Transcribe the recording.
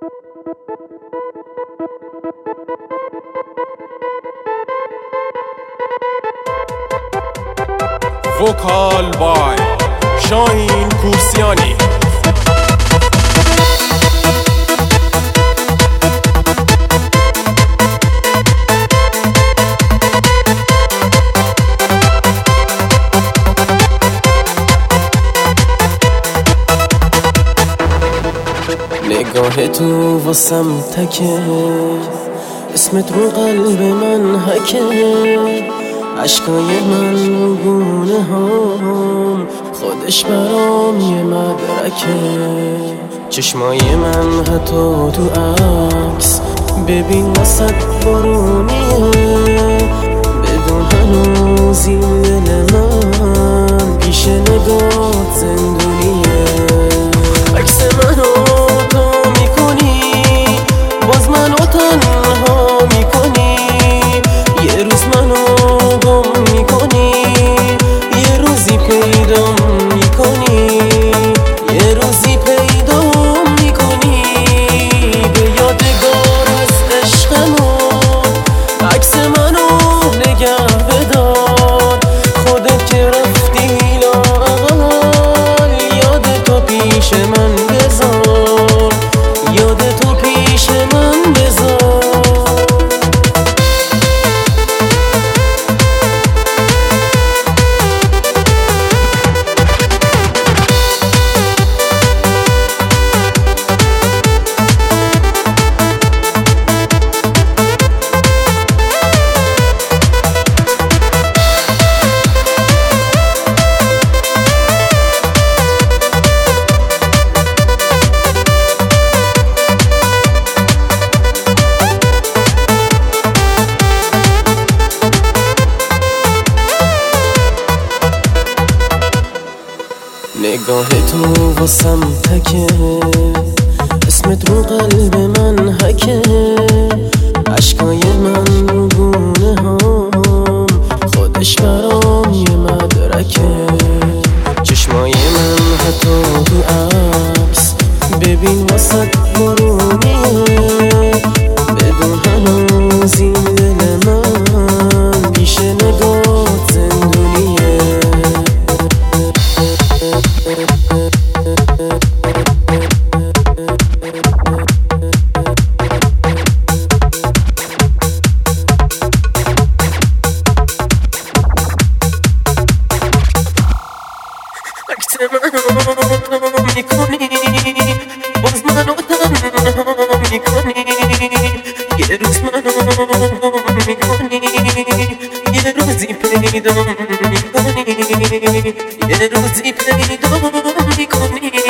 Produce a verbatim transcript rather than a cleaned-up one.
وکال بای شاهین کورسیانی. نگاه تو واسم تکه، اسمت رو قلب من حکه، عشقای من گونه هم خودش برام یه مدرکه. چشمای من حتی تو عکس ببین وسط بارونیه، بدون هنوز این دل من پیش نگات زندونیه. عکس منو تو میکنی، باز منو تنها میکنی، یه روز منو گم میکنی، یه روزی پیدام میکنی، یه روزی پیدام میکنی. به یادگار از عشقمون عکس منو نگه بدار، خودت که رفتی لااقل یاد تو پیش من بذار، یاد تو پیش من بذار. نگاه تو واسم تکه، اسمت رو قلب من حکه، عشقای من گونه هم خودش برام یه مدرکه. چشمای من حتی تو عکس ببین وسط بارونیه، بدون هنوز این دل من پیش نگات زندونیه. عکس منو میکنی، باز منو تنها میکنی، یه روز منو میکنی، یه روزی پیدا میکنی، یه روزی پیدا میکنی.